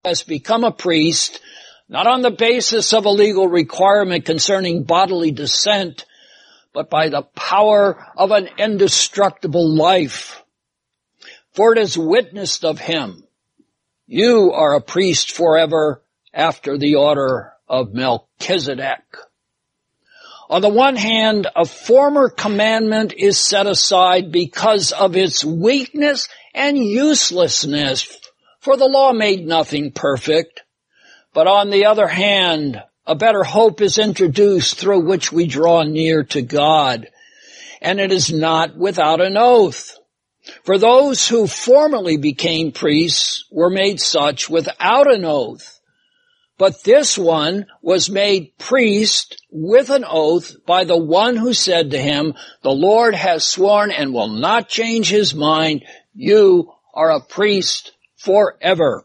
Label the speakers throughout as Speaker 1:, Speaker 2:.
Speaker 1: has become a priest, not on the basis of a legal requirement concerning bodily descent, but by the power of an indestructible life. For it is witnessed of him, you are a priest forever after the order of Melchizedek. On the one hand, a former commandment is set aside because of its weakness and uselessness, for the law made nothing perfect. But on the other hand, a better hope is introduced through which we draw near to God, and it is not without an oath. For those who formerly became priests were made such without an oath. But this one was made priest with an oath by the one who said to him, the Lord has sworn and will not change his mind. You are a priest forever.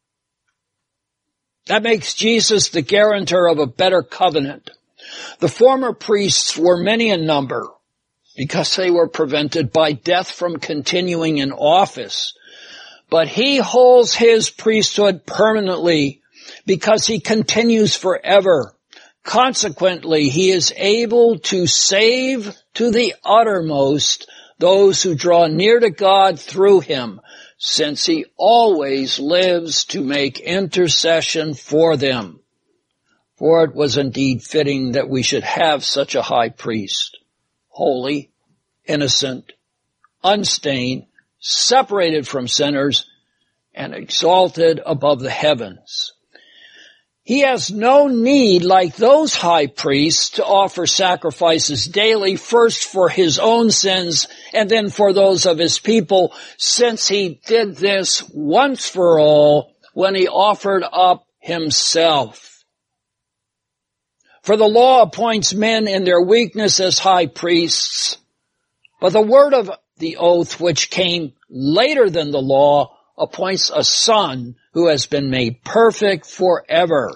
Speaker 1: That makes Jesus the guarantor of a better covenant. The former priests were many in number because they were prevented by death from continuing in office. But he holds his priesthood permanently because he continues forever. Consequently, he is able to save to the uttermost those who draw near to God through him, since he always lives to make intercession for them. For it was indeed fitting that we should have such a high priest, holy, innocent, unstained, separated from sinners, and exalted above the heavens. He has no need, like those high priests, to offer sacrifices daily, first for his own sins and then for those of his people, since he did this once for all when he offered up himself. For the law appoints men in their weakness as high priests, but the word of the oath, which came later than the law, appoints a son who has been made perfect forever.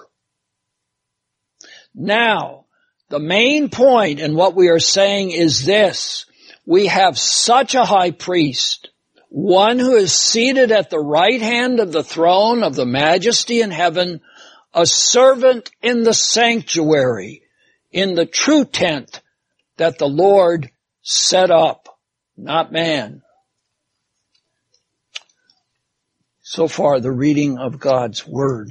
Speaker 1: Now, the main point in what we are saying is this. We have such a high priest, one who is seated at the right hand of the throne of the majesty in heaven, a servant in the sanctuary, in the true tent that the Lord set up, not man. So far, the reading of God's word.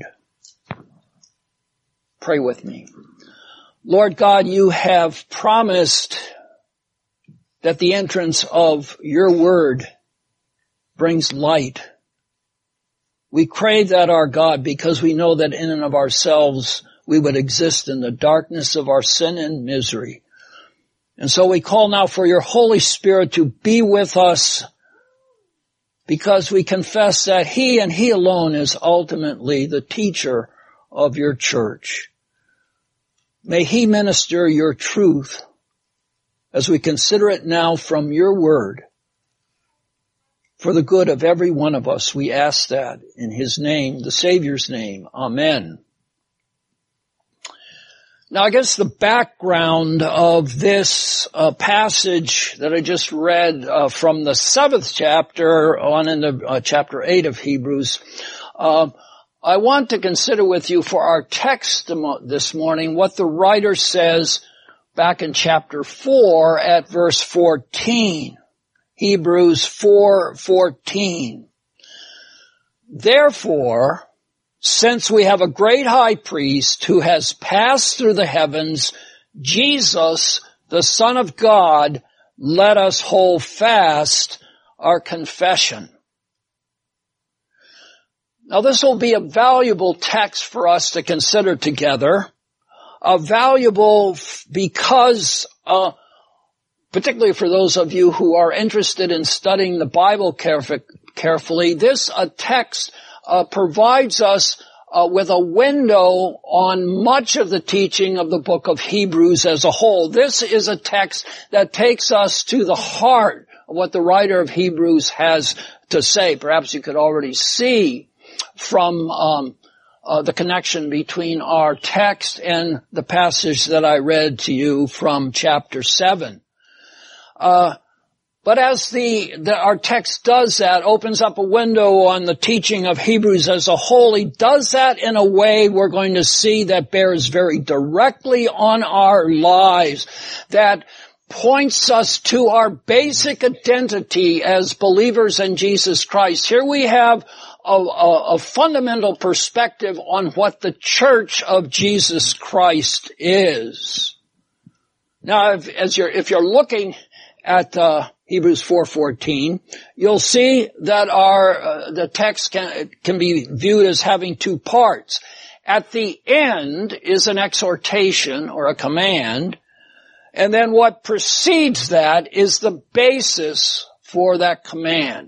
Speaker 1: Pray with me. Lord God, you have promised that the entrance of your word brings light. We crave that, our God, because we know that in and of ourselves we would exist in the darkness of our sin and misery. And so we call now for your Holy Spirit to be with us, because we confess that he and he alone is ultimately the teacher of your church. May he minister your truth as we consider it now from your word. For the good of every one of us, we ask that in his name, the Savior's name. Amen. Now, against the background of this passage that I just read from the 7th chapter on into chapter 8 of Hebrews, I want to consider with you for our text this morning what the writer says back in chapter 4 at verse 14. Hebrews 4:14. Therefore, since we have a great high priest who has passed through the heavens, Jesus, the Son of God, let us hold fast our confession. Now this will be a valuable text for us to consider together. Valuable because, particularly for those of you who are interested in studying the Bible carefully, this text provides us with a window on much of the teaching of the book of Hebrews as a whole. This is a text that takes us to the heart of what the writer of Hebrews has to say. Perhaps you could already see from the connection between our text and the passage that I read to you from chapter 7. But But as our text does that, opens up a window on the teaching of Hebrews as a whole, he does that in a way we're going to see that bears very directly on our lives, that points us to our basic identity as believers in Jesus Christ. Here we have a fundamental perspective on what the church of Jesus Christ is. Now, if you're looking at Hebrews 4:14, you'll see that the text can be viewed as having two parts. At the end is an exhortation or a command, and then what precedes that is the basis for that command.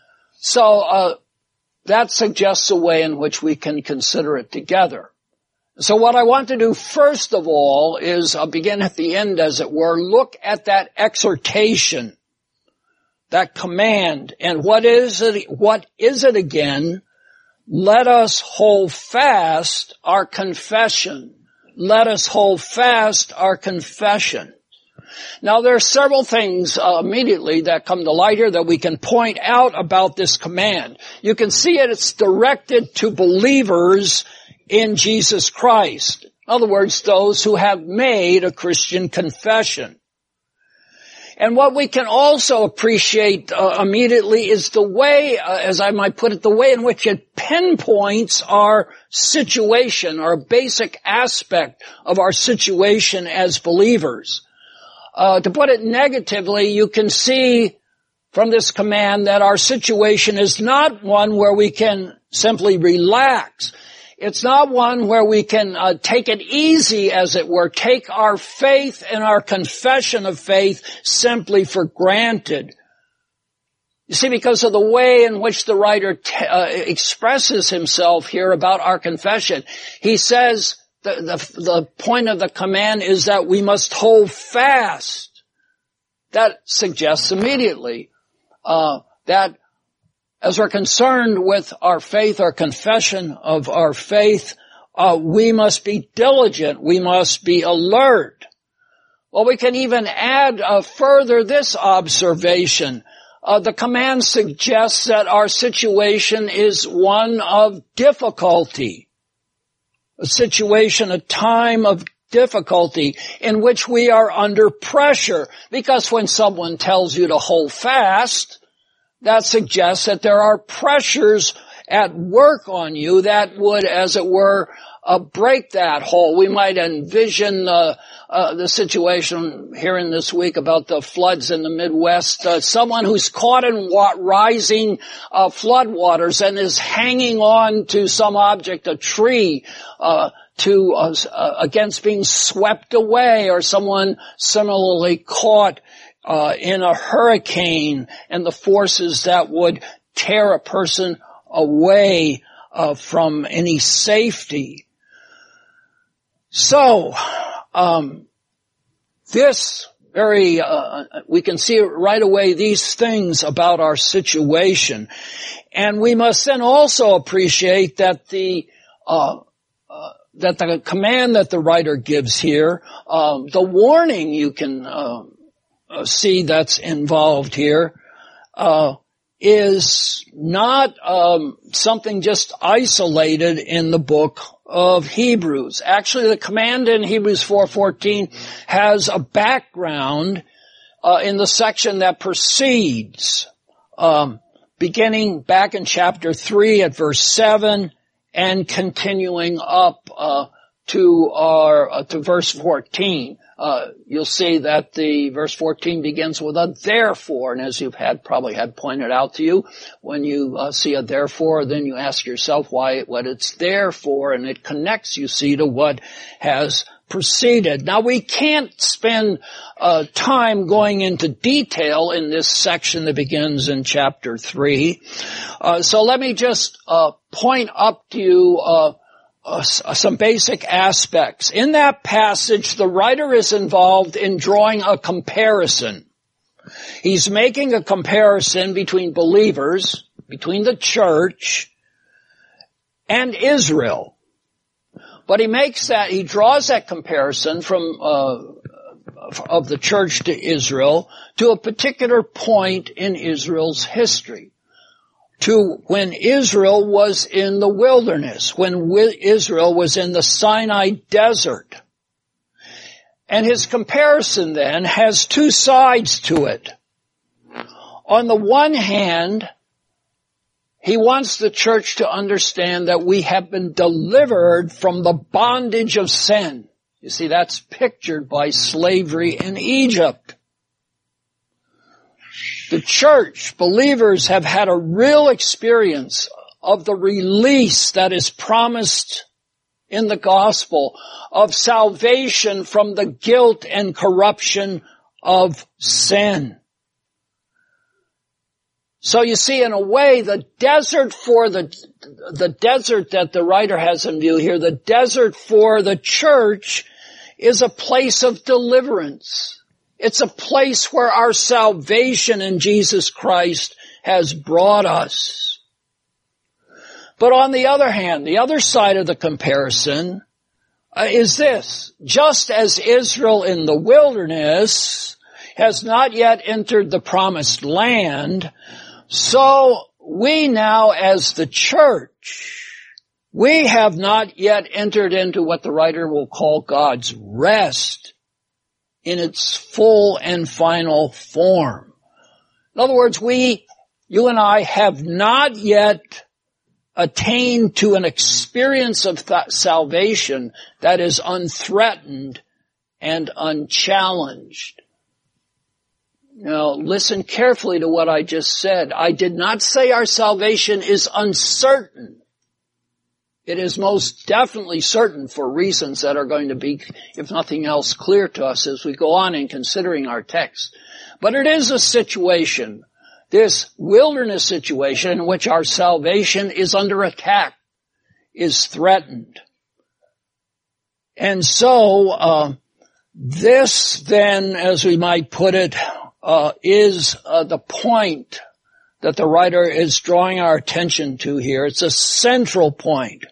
Speaker 1: So that suggests a way in which we can consider it together. So what I want to do first of all is begin at the end, as it were, look at that exhortation, that command, and what is it again? Let us hold fast our confession. Let us hold fast our confession. Now there are several things immediately that come to light here that we can point out about this command. You can see it's directed to believers in Jesus Christ. In other words, those who have made a Christian confession. And what we can also appreciate immediately is the way, as I might put it, the way in which it pinpoints our situation, our basic aspect of our situation as believers. To put it negatively, you can see from this command that our situation is not one where we can simply relax. It's not one where we can take it easy, as it were, take our faith and our confession of faith simply for granted. You see, because of the way in which the writer expresses himself here about our confession, he says the point of the command is that we must hold fast. That suggests immediately that as we're concerned with our faith, our confession of our faith, we must be diligent. We must be alert. Well, we can even add further this observation. The command suggests that our situation is one of difficulty. A situation, a time of difficulty in which we are under pressure. Because when someone tells you to hold fast, that suggests that there are pressures at work on you that would, as it were, break that hold. We might envision the situation here in this week about the floods in the Midwest. Someone who's caught in rising floodwaters and is hanging on to some object, a tree, against being swept away, or someone similarly caught in a hurricane and the forces that would tear a person away from any safety. So, we can see right away these things about our situation. And we must then also appreciate that the command that the writer gives here, the warning you can see that's involved here, is not something just isolated in the book of Hebrews. Actually, the command in Hebrews 4:14 has a background in the section that precedes, beginning back in chapter 3 at verse 7 and continuing up to verse 14. You'll see that the verse 14 begins with a therefore, and as you've probably had pointed out to you, when you see a therefore, then you ask yourself what it's there for, and it connects, you see, to what has preceded. Now, we can't spend time going into detail in this section that begins in chapter 3. So let me just point up to you some basic aspects. In that passage, the writer is involved in drawing a comparison. He's making a comparison between believers, between the church, and Israel. But he draws that comparison from of the church to Israel to a particular point in Israel's history, to when Israel was in the wilderness, when Israel was in the Sinai desert. And his comparison then has two sides to it. On the one hand, he wants the church to understand that we have been delivered from the bondage of sin. You see, that's pictured by slavery in Egypt. The church, believers, have had a real experience of the release that is promised in the gospel of salvation from the guilt and corruption of sin. So you see, in a way, the desert that the writer has in view here, the desert for the church is a place of deliverance. It's a place where our salvation in Jesus Christ has brought us. But on the other hand, the other side of the comparison is this. Just as Israel in the wilderness has not yet entered the promised land, so we now as the church, we have not yet entered into what the writer will call God's rest in its full and final form. In other words, you and I have not yet attained to an experience of salvation that is unthreatened and unchallenged. Now, listen carefully to what I just said. I did not say our salvation is uncertain. It is most definitely certain for reasons that are going to be, if nothing else, clear to us as we go on in considering our text. But it is a situation, this wilderness situation in which our salvation is under attack, is threatened. And so, this then, as we might put it, is the point that the writer is drawing our attention to here. It's a central point.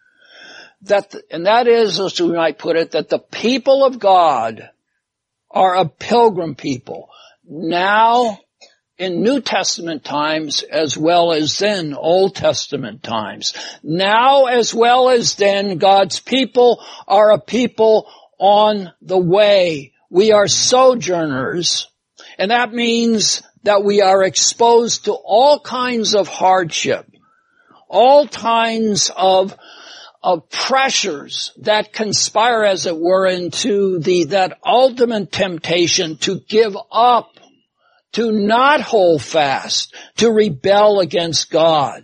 Speaker 1: And that is, as we might put it, that the people of God are a pilgrim people. Now, in New Testament times, as well as then Old Testament times. Now, as well as then, God's people are a people on the way. We are sojourners. And that means that we are exposed to all kinds of hardship, all kinds of pressures that conspire, as it were, into that ultimate temptation to give up, to not hold fast, to rebel against God.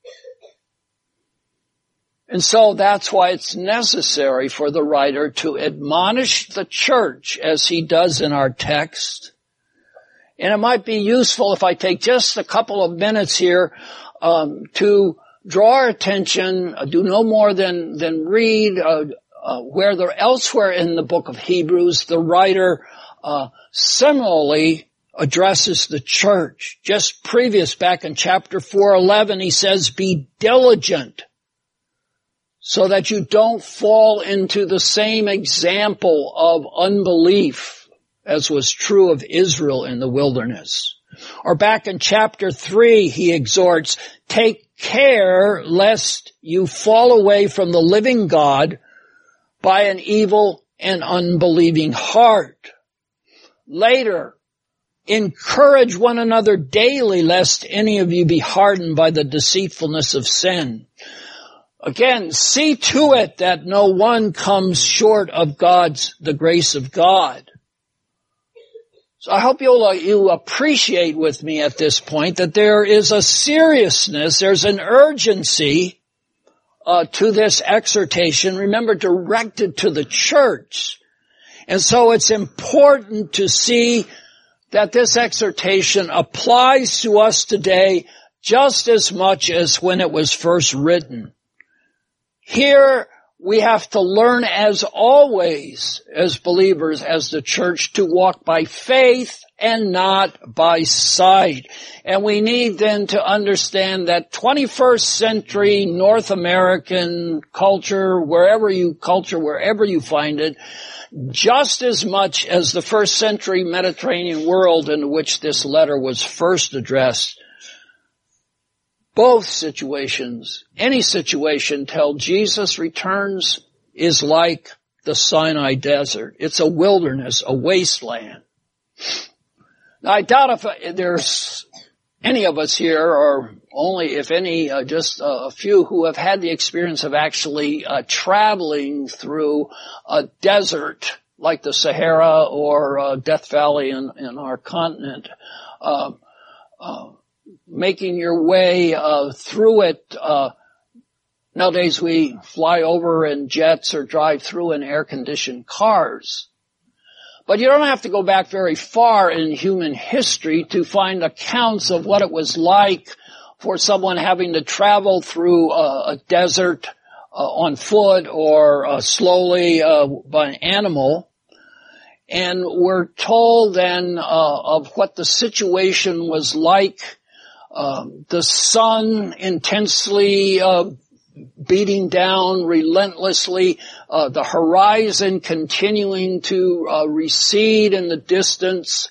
Speaker 1: And so that's why it's necessary for the writer to admonish the church, as he does in our text. And it might be useful if I take just a couple of minutes here to draw our attention, do no more than read elsewhere in the book of Hebrews, the writer similarly addresses the church. Just previous, back in chapter 4:11, he says, "Be diligent so that you don't fall into the same example of unbelief as was true of Israel in the wilderness." Or back in chapter 3, he exhorts, "Take care lest you fall away from the living God by an evil and unbelieving heart." Later, "Encourage one another daily lest any of you be hardened by the deceitfulness of sin." Again, see to it that no one comes short of the grace of God. So I hope you appreciate with me at this point that there is a seriousness, there's an urgency to this exhortation, remember, directed to the church. And so it's important to see that this exhortation applies to us today just as much as when it was first written. Here we have to learn as always, as believers, as the church, to walk by faith and not by sight. And we need then to understand that 21st century North American culture, wherever you find it, just as much as the first century Mediterranean world in which this letter was first addressed, both situations, any situation till Jesus returns, is like the Sinai desert. It's a wilderness, a wasteland. Now, I doubt if there's any of us here, or only if any, just a few who have had the experience of actually traveling through a desert like the Sahara or Death Valley in our continent. Making your way through it. Nowadays we fly over in jets or drive through in air-conditioned cars. But you don't have to go back very far in human history to find accounts of what it was like for someone having to travel through a desert on foot or slowly by an animal. And we're told then of what the situation was like. The sun intensely beating down relentlessly, the horizon continuing to recede in the distance,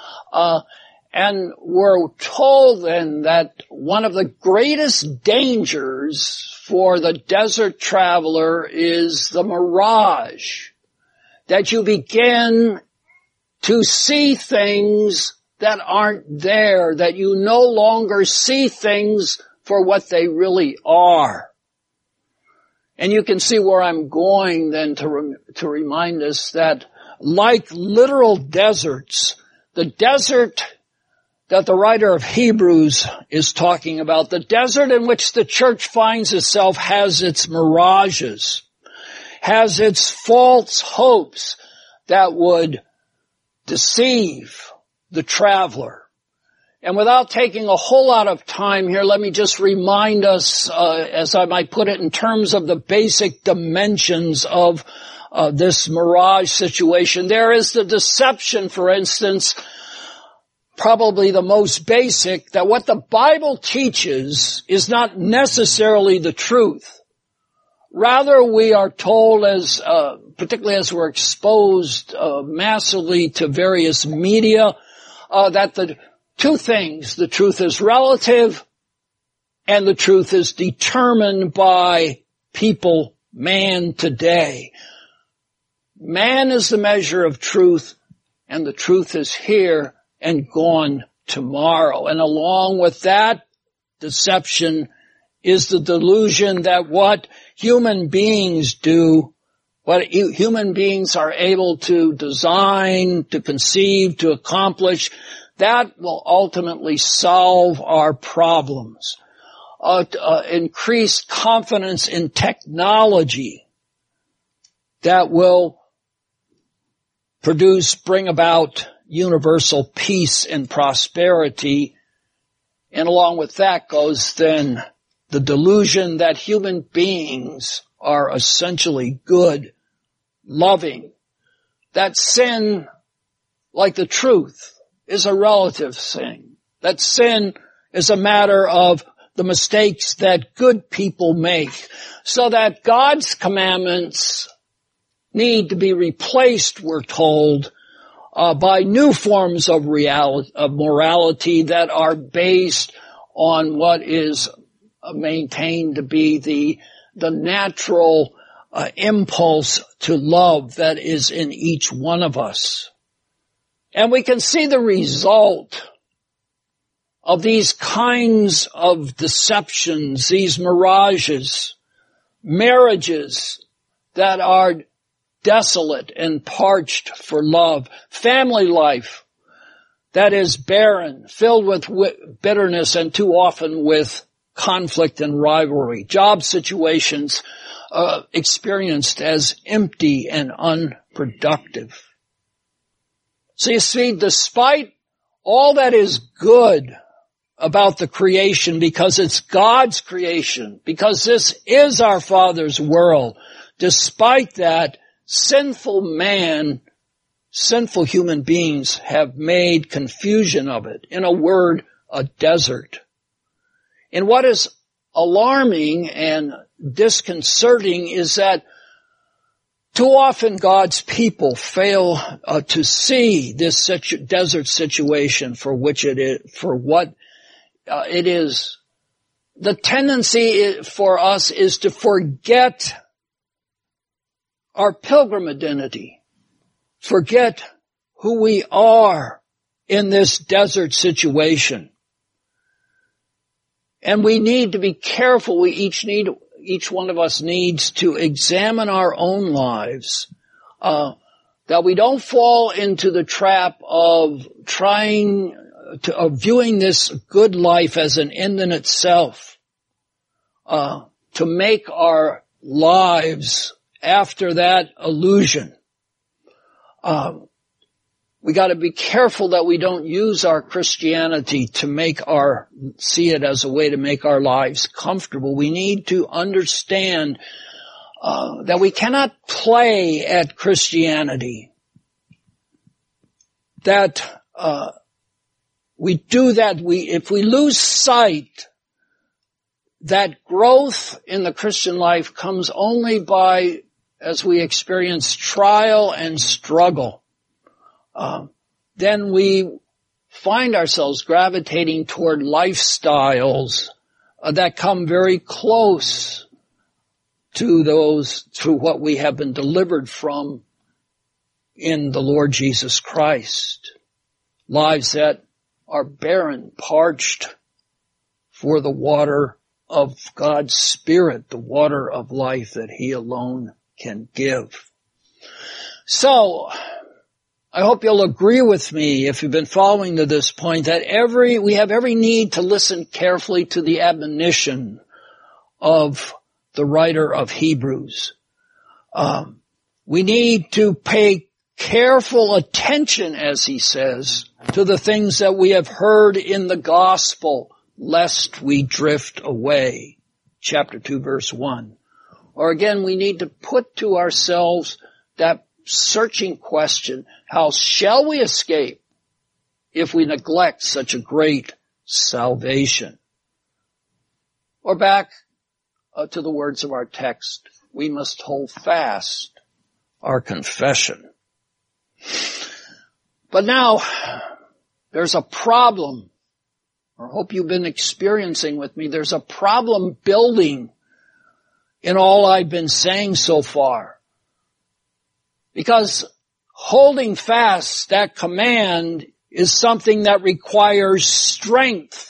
Speaker 1: and we're told then that one of the greatest dangers for the desert traveler is the mirage, that you begin to see things that aren't there, that you no longer see things for what they really are. And you can see where I'm going then to remind us that like literal deserts, the desert that the writer of Hebrews is talking about, the desert in which the church finds itself has its mirages, has its false hopes that would deceive the traveler. And without taking a whole lot of time here, let me just remind us, as I might put it, in terms of the basic dimensions of this mirage situation. There is the deception, for instance, probably the most basic, that what the Bible teaches is not necessarily the truth. Rather, we are told, as particularly as we're exposed massively to various media, that the two things, the truth is relative and the truth is determined by people, man today. Man is the measure of truth, and the truth is here and gone tomorrow. And along with that deception is the delusion that what human beings do, what human beings are able to design, to conceive, to accomplish, that will ultimately solve our problems. Increased confidence in technology that will bring about universal peace and prosperity. And along with that goes then the delusion that human beings are essentially good, loving, that sin, like the truth, is a relative thing, that sin is a matter of the mistakes that good people make, so that God's commandments need to be replaced, we're told, by new forms of morality that are based on what is maintained to be the natural impulse to love that is in each one of us. And we can see the result of these kinds of deceptions, these mirages, marriages that are desolate and parched for love, family life that is barren, filled with bitterness and too often with conflict and rivalry, job situations experienced as empty and unproductive. So you see, despite all that is good about the creation, because it's God's creation, because this is our Father's world, despite that, sinful human beings have made confusion of it. In a word, a desert. And what is alarming and disconcerting is that too often God's people fail to see this desert situation for what it is. The tendency for us is to forget our pilgrim identity, forget who we are in this desert situation. And we need to be careful. Each one of us needs to examine our own lives, that we don't fall into the trap of viewing this good life as an end in itself, to make our lives after that illusion. We got to be careful that we don't use our Christianity to see it as a way to make our lives comfortable. We need to understand that we cannot play at Christianity. That we do that, if we lose sight that growth in the Christian life comes only as we experience trial and struggle. Then we find ourselves gravitating toward lifestyles that come very close to what we have been delivered from in the Lord Jesus Christ. Lives that are barren, parched for the water of God's Spirit, the water of life that He alone can give. So, I hope you'll agree with me, if you've been following to this point, that we have every need to listen carefully to the admonition of the writer of Hebrews. We need to pay careful attention, as he says, to the things that we have heard in the gospel, lest we drift away. Chapter 2, verse 1. Or again, we need to put to ourselves that searching question, how shall we escape if we neglect such a great salvation? Or back to the words of our text, we must hold fast our confession. But now, there's a problem. I hope you've been experiencing with me. There's a problem building in all I've been saying so far. Because holding fast that command is something that requires strength.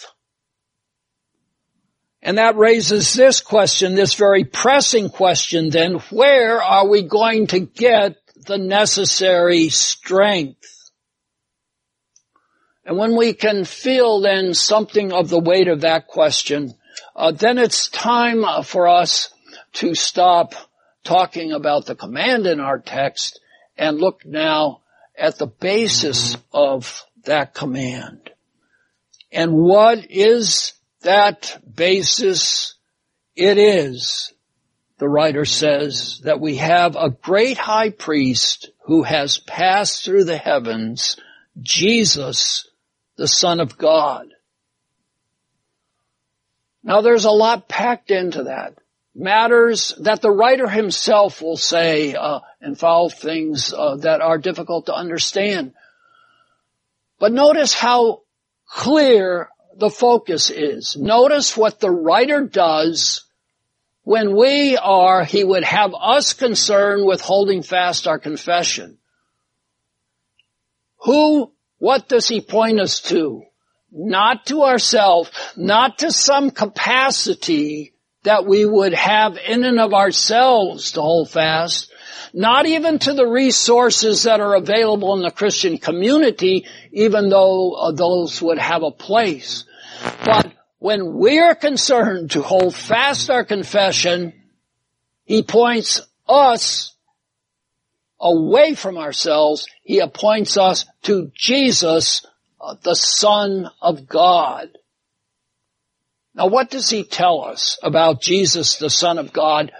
Speaker 1: And that raises this question, this very pressing question then, where are we going to get the necessary strength? And when we can feel then something of the weight of that question, then it's time for us to stop talking about the command in our text and look now at the basis of that command. And what is that basis? It is, the writer says, that we have a great high priest who has passed through the heavens, Jesus, the Son of God. Now there's a lot packed into that. Matters that the writer himself will say involve things that are difficult to understand. But notice how clear the focus is. Notice what the writer does when he would have us concerned with holding fast our confession. What does he point us to? Not to ourselves, not to some capacity that we would have in and of ourselves to hold fast, not even to the resources that are available in the Christian community, even though those would have a place. But when we're concerned to hold fast our confession, he points us away from ourselves. He appoints us to Jesus, the Son of God. Now what does he tell us about Jesus, the Son of God?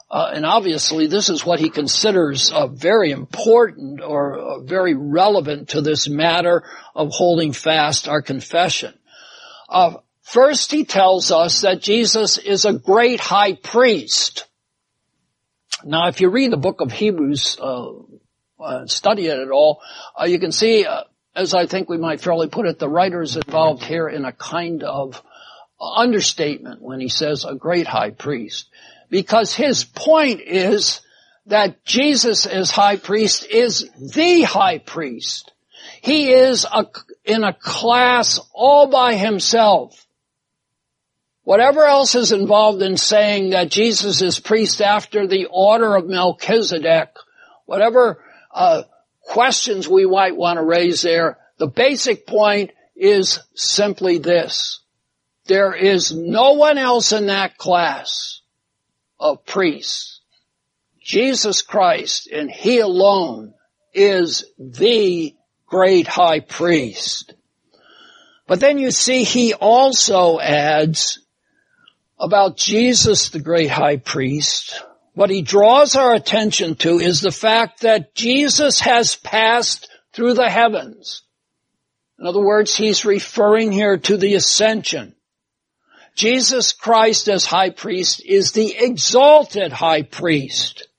Speaker 1: And obviously this is what he considers very important or very relevant to this matter of holding fast our confession. First, he tells us that Jesus is a great high priest. Now, if you read the book of Hebrews, study it at all, you can see, as I think we might fairly put it, the writer is involved here in a kind of understatement when he says a great high priest. Because his point is that Jesus as high priest is the high priest. He is in a class all by himself. Whatever else is involved in saying that Jesus is priest after the order of Melchizedek, whatever questions we might want to raise there, the basic point is simply this. There is no one else in that class of priests. Jesus Christ, and he alone, is the great high priest. But then you see he also adds about Jesus, the great high priest, what he draws our attention to is the fact that Jesus has passed through the heavens. In other words, he's referring here to the ascension. Jesus Christ as high priest is the exalted high priest.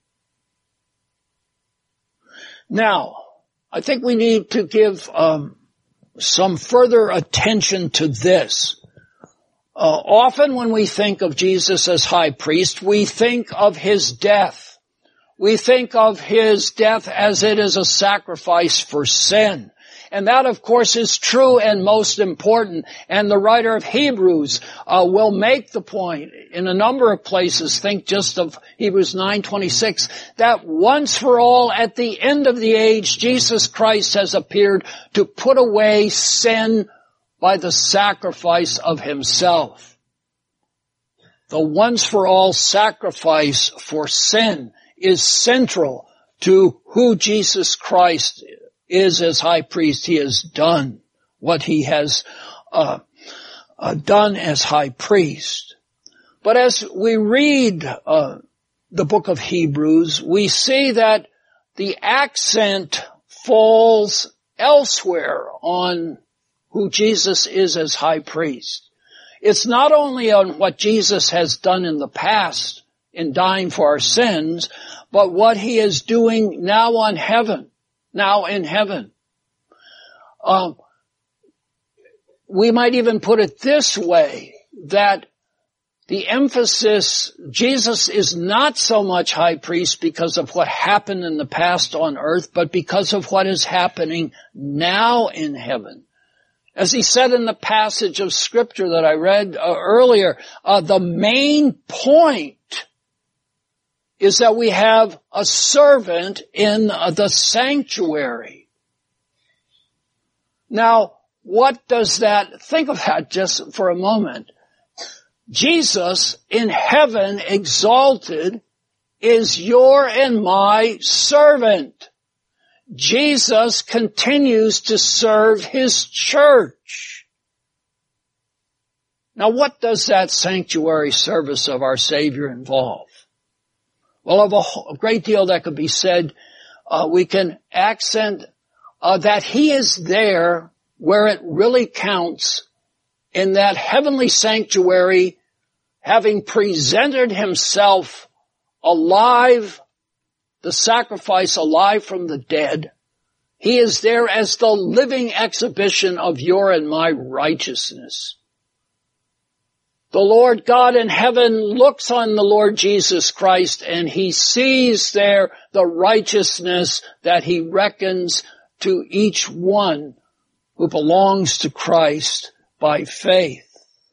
Speaker 1: Now, I think we need to give some further attention to this. Often when we think of Jesus as high priest, we think of his death. We think of his death as it is a sacrifice for sin. And that, of course, is true and most important. And the writer of Hebrews will make the point in a number of places. Think just of Hebrews 9:26, that once for all at the end of the age, Jesus Christ has appeared to put away sin by the sacrifice of himself. The once for all sacrifice for sin is central to who Jesus Christ is as high priest. He has done what he has done as high priest. But as we read the book of Hebrews, we see that the accent falls elsewhere on who Jesus is as high priest. It's not only on what Jesus has done in the past in dying for our sins, but what he is doing now in heaven. We might even put it this way, that the emphasis, Jesus is not so much high priest because of what happened in the past on earth, but because of what is happening now in heaven. As he said in the passage of scripture that I read earlier, the main point is that we have a servant in the sanctuary. Now, what does that, think of that just for a moment. Jesus in heaven exalted is your and my servant. Jesus continues to serve his church. Now, what does that sanctuary service of our Savior involve? Well, of a great deal that could be said. We can accent that he is there where it really counts, in that heavenly sanctuary, having presented himself alive, the sacrifice alive from the dead. He is there as the living exhibition of your and my righteousness. The Lord God in heaven looks on the Lord Jesus Christ, and he sees there the righteousness that he reckons to each one who belongs to Christ by faith.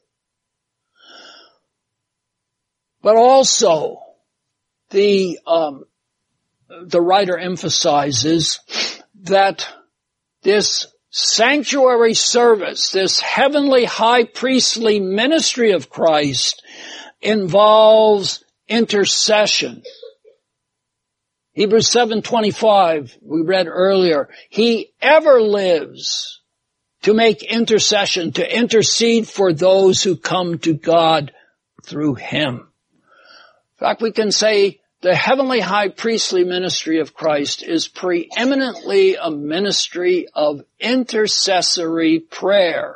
Speaker 1: But also, the writer emphasizes that this sanctuary service, this heavenly high priestly ministry of Christ, involves intercession. Hebrews 7:25, we read earlier, he ever lives to make intercession, to intercede for those who come to God through him. In fact, we can say the heavenly high priestly ministry of Christ is preeminently a ministry of intercessory prayer.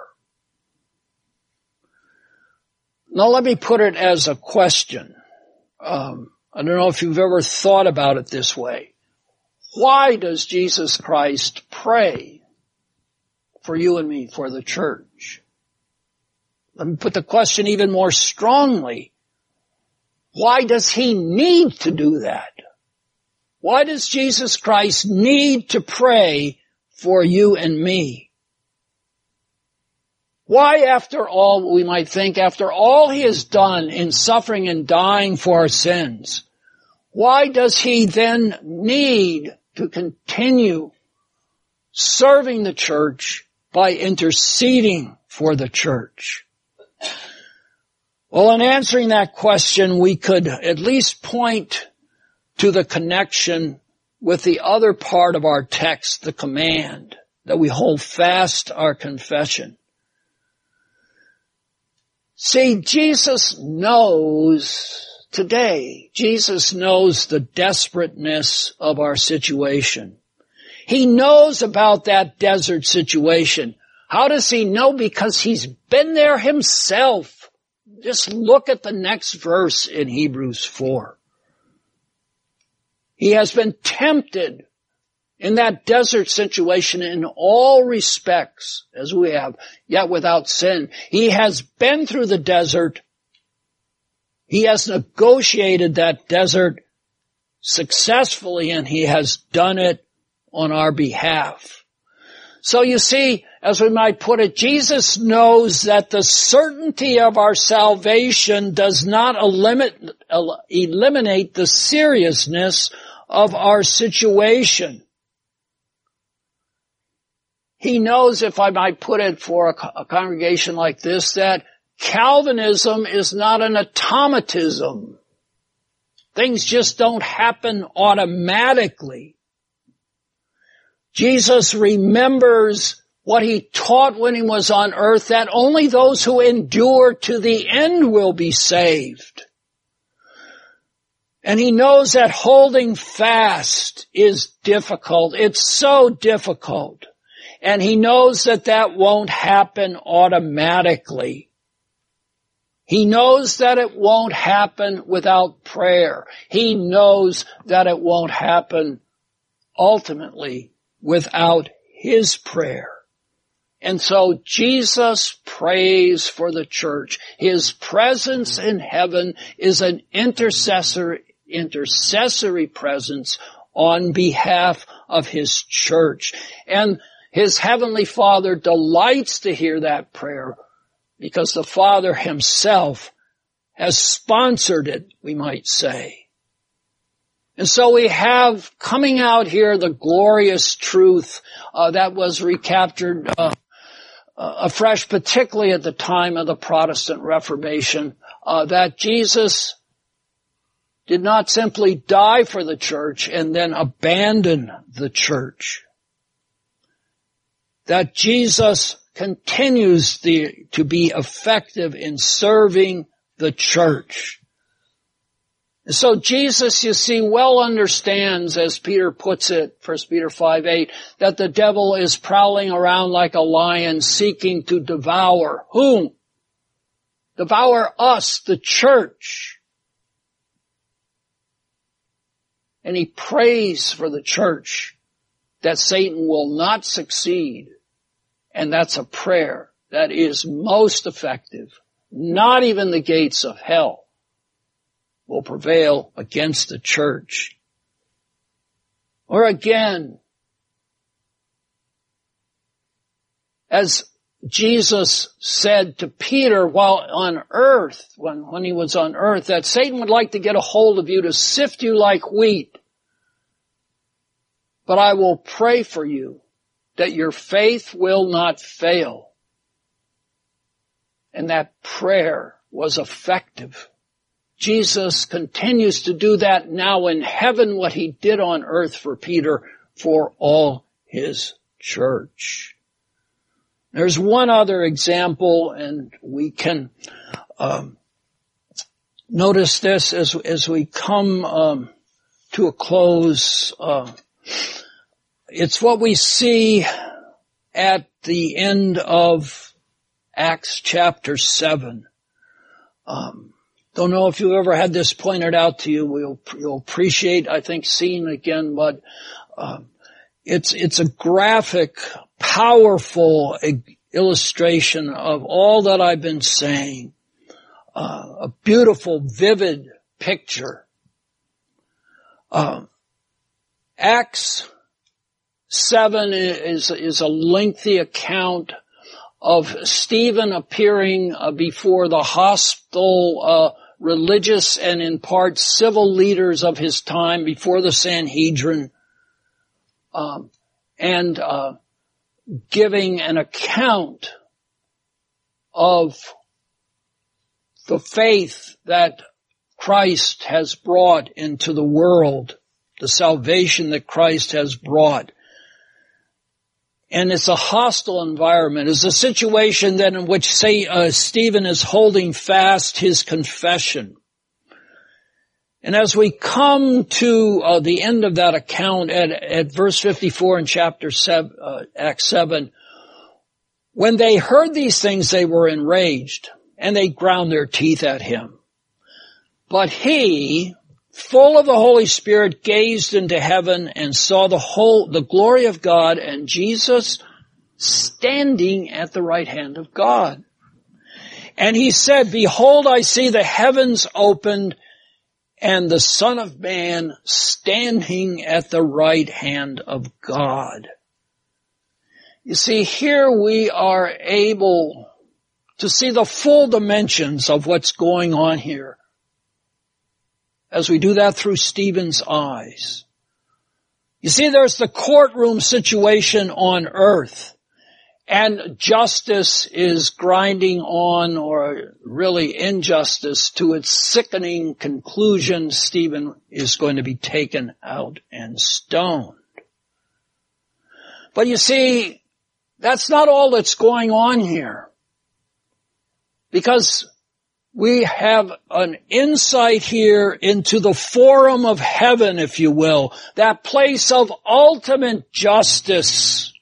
Speaker 1: Now let me put it as a question. I don't know if you've ever thought about it this way. Why does Jesus Christ pray for you and me, for the church? Let me put the question even more strongly. Why does he need to do that? Why does Jesus Christ need to pray for you and me? Why, after all, we might think, after all he has done in suffering and dying for our sins, why does he then need to continue serving the church by interceding for the church? Well, in answering that question, we could at least point to the connection with the other part of our text, the command that we hold fast our confession. See, Jesus knows today, Jesus knows the desperateness of our situation. He knows about that desert situation. How does he know? Because he's been there himself. Just look at the next verse in Hebrews 4. He has been tempted in that desert situation in all respects, as we have, yet without sin. He has been through the desert. He has negotiated that desert successfully, and he has done it on our behalf. So you see, as we might put it, Jesus knows that the certainty of our salvation does not eliminate the seriousness of our situation. He knows, if I might put it for a congregation like this, that Calvinism is not an automatism. Things just don't happen automatically. Jesus remembers what he taught when he was on earth, that only those who endure to the end will be saved. And he knows that holding fast is difficult. It's so difficult. And he knows that that won't happen automatically. He knows that it won't happen without prayer. He knows that it won't happen ultimately without his prayer. And so Jesus prays for the church. His presence in heaven is an intercessory presence on behalf of his church. And his heavenly Father delights to hear that prayer because the Father himself has sponsored it, we might say. And so we have coming out here the glorious truth that was recaptured afresh, particularly at the time of the Protestant Reformation, that Jesus did not simply die for the church and then abandon the church. That Jesus continues to be effective in serving the church. So Jesus, you see, well understands, as Peter puts it, 1 Peter 5:8, that the devil is prowling around like a lion seeking to devour. Whom? Devour us, the church. And he prays for the church that Satan will not succeed. And that's a prayer that is most effective. Not even the gates of hell will prevail against the church. Or again, as Jesus said to Peter while on earth, when he was on earth, that Satan would like to get a hold of you to sift you like wheat. But I will pray for you that your faith will not fail. And that prayer was effective. Jesus continues to do that now in heaven, what he did on earth for Peter, for all his church. There's one other example, and we can Notice this as we come to a close. It's what we see at the end of Acts chapter 7. Don't know if you ever had this pointed out to you. You'll appreciate, I think, seeing it again, but it's a graphic, powerful illustration of all that I've been saying. A beautiful, vivid picture. Acts 7 is a lengthy account of Stephen appearing before the hostile religious and in part civil leaders of his time, before the Sanhedrin, and giving an account of the faith that Christ has brought into the world, the salvation that Christ has brought. And it's a hostile environment. It's a situation then in which, Stephen is holding fast his confession. And as we come to the end of that account at verse 54 in chapter 7, Acts 7, when they heard these things, they were enraged, and they ground their teeth at him. But he, full of the Holy Spirit, gazed into heaven and saw the glory of God and Jesus standing at the right hand of God. And he said, "Behold, I see the heavens opened and the Son of Man standing at the right hand of God." You see, here we are able to see the full dimensions of what's going on here, as we do that through Stephen's eyes. You see, there's the courtroom situation on earth, and justice is grinding on, or really injustice, to its sickening conclusion. Stephen is going to be taken out and stoned. But you see, that's not all that's going on here, because we have an insight here into the forum of heaven, if you will, that place of ultimate justice,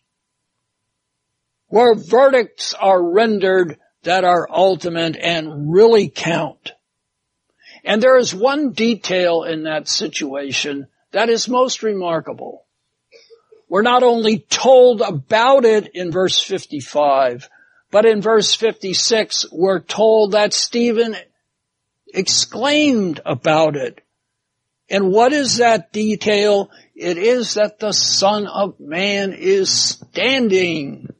Speaker 1: where verdicts are rendered that are ultimate and really count. And there is one detail in that situation that is most remarkable. We're not only told about it in verse 55, but in verse 56, we're told that Stephen exclaimed about it. And what is that detail? It is that the Son of Man is standing.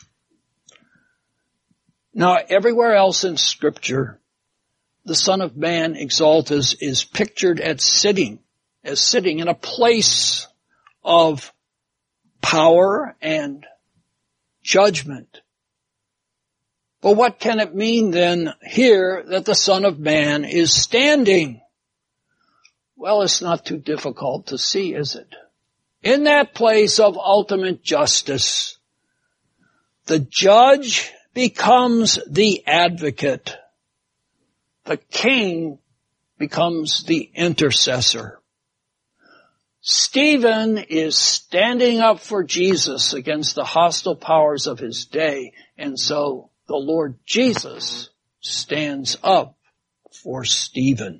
Speaker 1: Now, everywhere else in Scripture, the Son of Man, exalted, is pictured as sitting in a place of power and judgment. But what can it mean then here that the Son of Man is standing? Well, it's not too difficult to see, is it? In that place of ultimate justice, the judge becomes the advocate. The king becomes the intercessor. Stephen is standing up for Jesus against the hostile powers of his day, and so the Lord Jesus stands up for Stephen.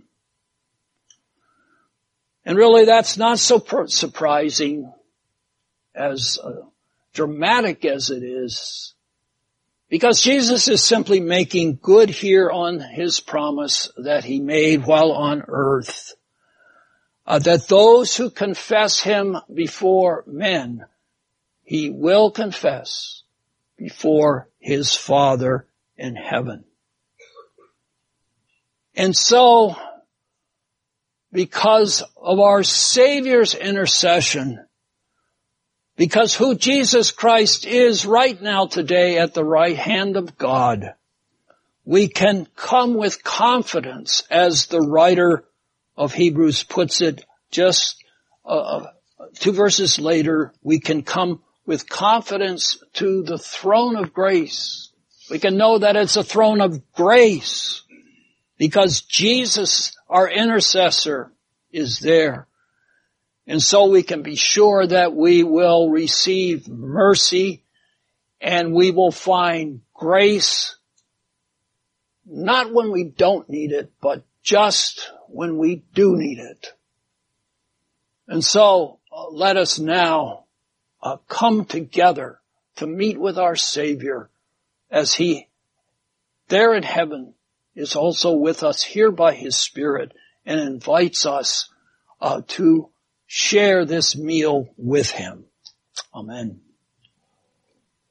Speaker 1: And really that's not so surprising, as dramatic as it is, because Jesus is simply making good here on his promise that he made while on earth, that those who confess him before men, he will confess before his Father in heaven. And so, because of our Savior's intercession, because who Jesus Christ is right now today at the right hand of God, we can come with confidence, as the writer of Hebrews puts it just 2 verses later. We can come with confidence to the throne of grace. We can know that it's a throne of grace, because Jesus, our intercessor, is there. And so we can be sure that we will receive mercy and we will find grace, not when we don't need it, but just when we do need it. And so let us now come together to meet with our Savior as He, there in heaven, is also with us here by His Spirit and invites us to share this meal with Him. Amen.